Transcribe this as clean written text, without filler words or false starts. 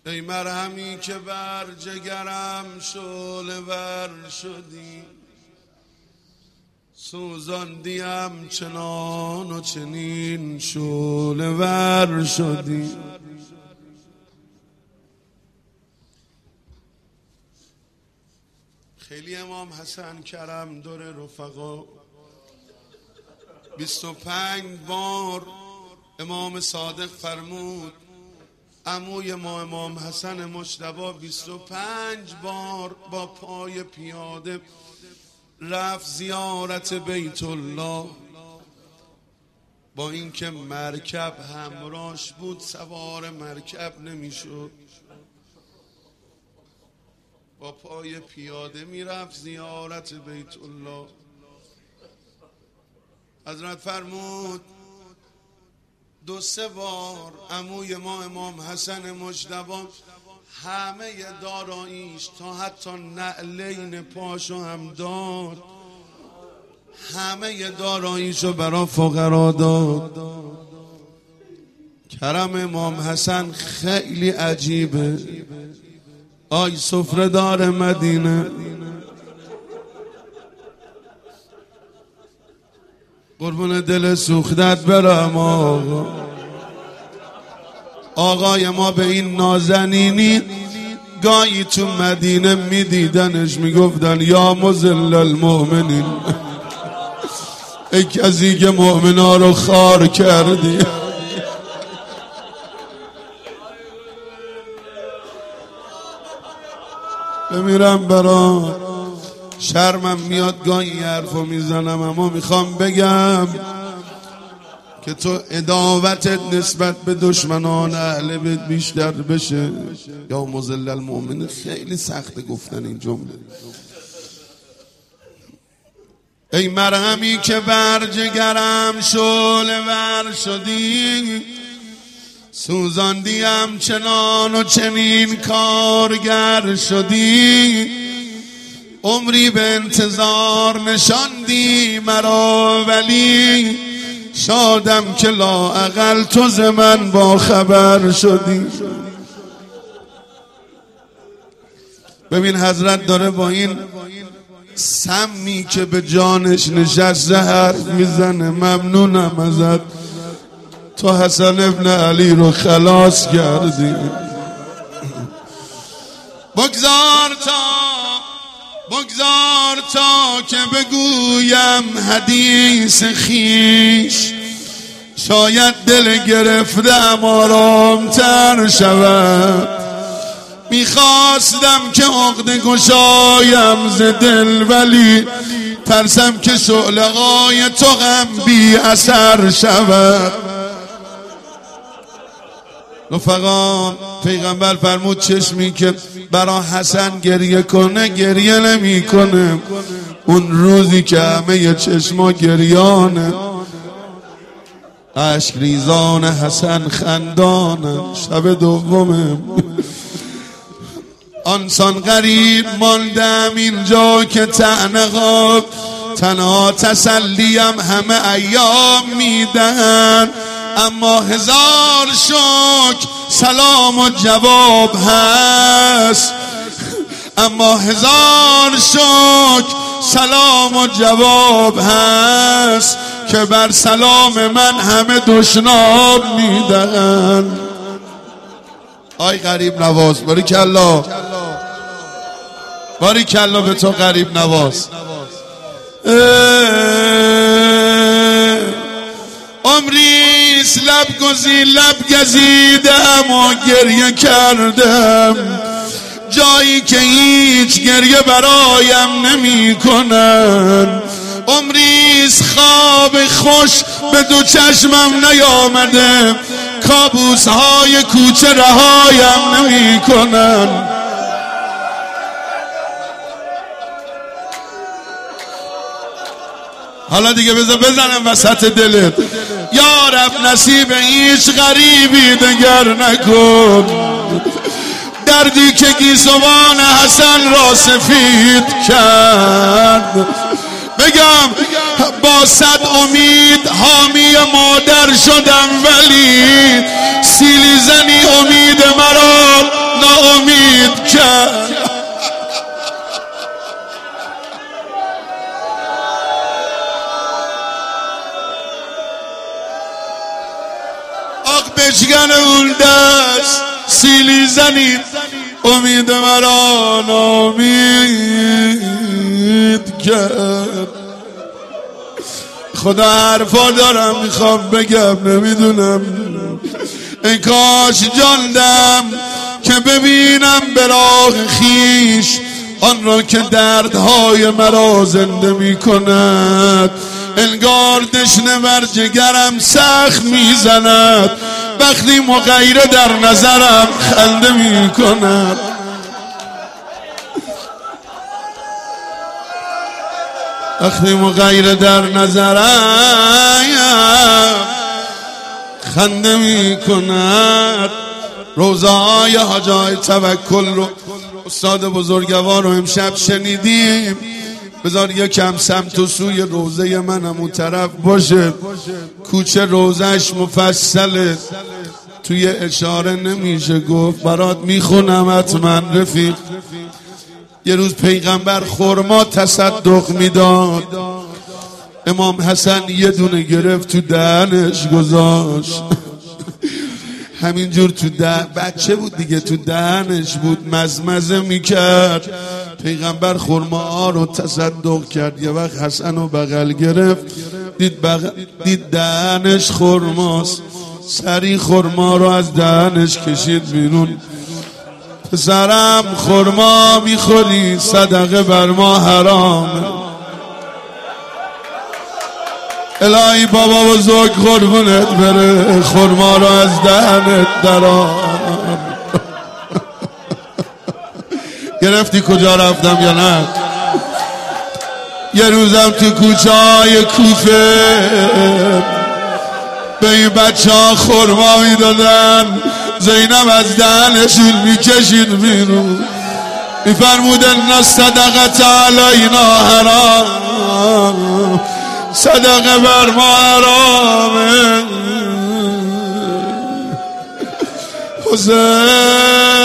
ای مرهمی که بر جگرم شعله ور شدی، سوزاندیم چنان و چنین شعله ور شدی. خیلی امام حسن کرم دور رفقا 25 بار امام صادق فرمود عموی ما امام حسن مجتبی 25 بار با پای پیاده رفت زیارت بیت الله، با اینکه مرکب همراهش بود سوار مرکب نمیشد، با پای پیاده میرفت زیارت بیت الله. حضرت فرمود 2-3 بار عموی ما امام حسن مجتبی همه داراییش تا حتی نعلین پاشو هم داد، همه داراییشو برا فقرا داد. کرم امام حسن خیلی عجیبه. آی سفره دار مدینه، قربون دل سوختت برم آقای ما به این نازنینی گاهی تو مدینه میدیدنش میگفتن یا مذل المؤمنین، ای کسی که مؤمنا رو خار کردی. بمیرم برات، شرمم میاد گاهی حرفو میزنم، اما میخوام بگم که تو عداوتت نسبت به دشمنان اهل بیت بیشتر بشه. یا مذل المؤمن خیلی سخت گفتن این جمله. ای مرهمی که بر جگرم شعله ور شدی، سوزاندیم چنان و چنین کارگر شدی. عمری به انتظار نشاندی مرا، ولی شادم که لااقل تو ز من با خبر شدی. ببین حضرت داره با این سمی که به جانش نشسته حرف میزنه. ممنونم ازت، تو حسن ابن علی رو خلاص کردی. بگذار تا که بگویم حدیث خیش، شاید دل گرفتم آرامتر شود. میخواستم که عقده گشایم ز دل، ولی ترسم که شعله‌های تو غم بی اثر شود. رفقا پیغمبر فرمود چشمی که برا حسن گریه کنه گریه نمی کنه، اون روزی که همه چشما گریانه. اشک ریزان حسن خندانه. شب دومه آنسان غریب ماندم اینجا که تنها تسلیم همه ایام میدن، اما 1000 شکر سلام و جواب هست. اما 1000 شکر سلام و جواب هست که بر سلام من همه دشنام میدن. آی غریب نواز، باریکالله باریکالله به تو غریب نواز. عمریست لب گزیدم و گریه کردم، جایی که هیچ گریه برایم نمی کنن. عمریست خواب خوش به دو چشمم نیامده، کابوس های کوچه رهایم نمی کنن. حالا دیگه بزنم وسط دلت. یا رب نصیب هیچ غریبی دگر نکن، دردی که گیسوان حسن را سفید کرد. بگم با 100 امید حامی مادر شدم، ولی سیلی زنی امید مرا بشکن اون دست سیلی زنید امید مرا نامید کرد. خدا حرفا دارم میخوام بگم نمیدونم. ای کاش جاندم که ببینم به راه خیش آن را که دردهای مرا زنده میکند. انگار دشنه بر جگرم سخت میزند وقتی مغیره در نظرم خنده میکند. وقتی مغیره در نظرم خنده میکند. روزهای حاجای توکل رو استاد بزرگوار رو امشب شنیدیم. بذار یکم سمت و سوی روزه منم اون طرف باشه. کوچه روزش مفصله توی اشاره نمیشه گفت. برات میخونم حتما رفیق. یه روز پیغمبر خرما تصدق میداد. امام حسن یه دونه گرفت تو دهنش گذاشت. همینجور تو بچه بود دیگه تو دهنش بود مزمزه میکرد. پیغمبر خرما رو تصدق کرد. یه وقت حسن رو بغل گرفت دید دهنش خرماست. سری خرما رو از دهنش کشید بیرون. پسرم خرما میخوری صدقه بر ما حرامه. الهی بابا بزرگ قربونت بره خرما رو از دهنت درآر. گرفتی کجا رفتم یا نه؟ یه روزم تو کوچه های کوفه به این بچه ها خرما میدادن. زینب از دهنشون میکشید بیرون میفرمود ان صدقت علینا حرام. صدقه بر ما حرامه. حسین